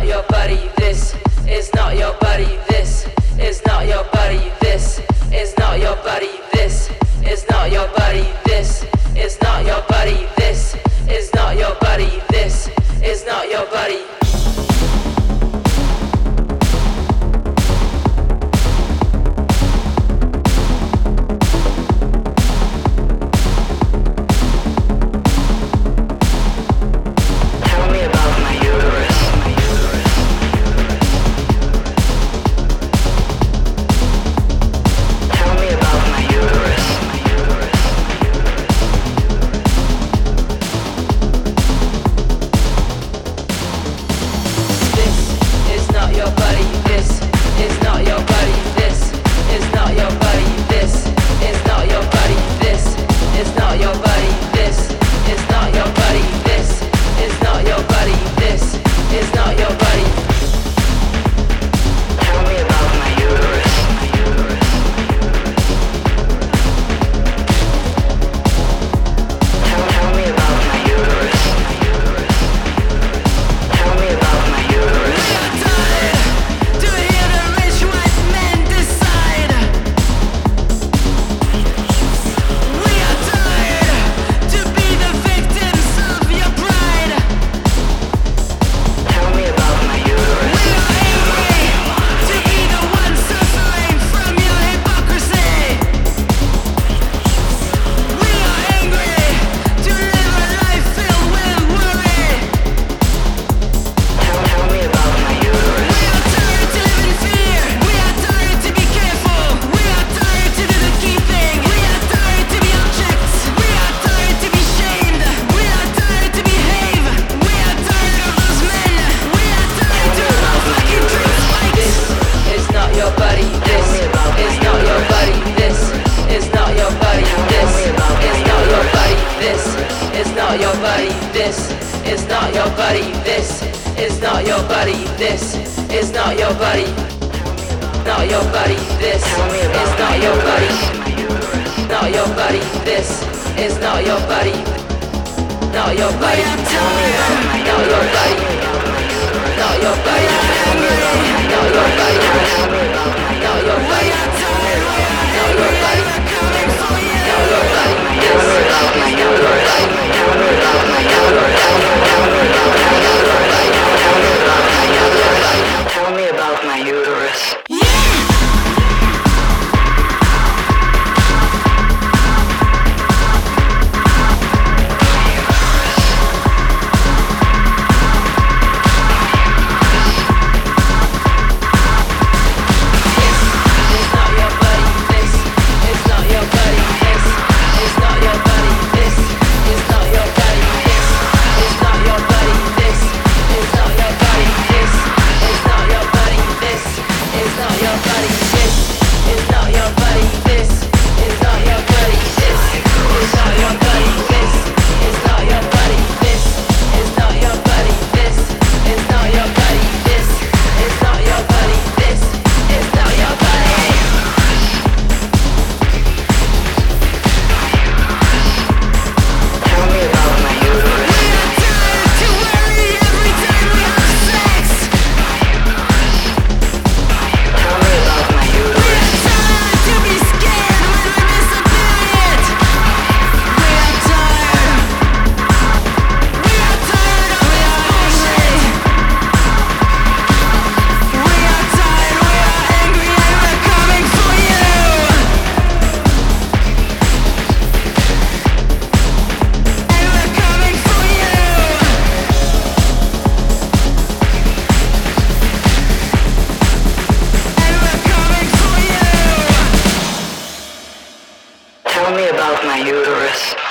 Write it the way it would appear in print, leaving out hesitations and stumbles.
your body, this is not your body, this is not your body, this is not your body, this is not your body, this is not your body, this is not your body, this is not your body. This is not your body, this is not your body, this is not your body, not your body, this is not your body, not your body, this is not your body, not your body, not your body, not your body, not your body, not your body, not your body, not your body, this is not your body. Tell me about my uterus. Tell me about my uterus.